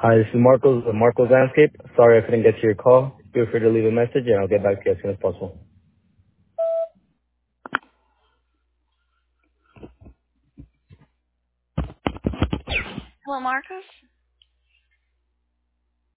Hi, this is Marcos of Marcos Landscape. Sorry I couldn't get to your call. Feel free to leave a message and I'll get back to you as soon as possible. Hello, Marcus.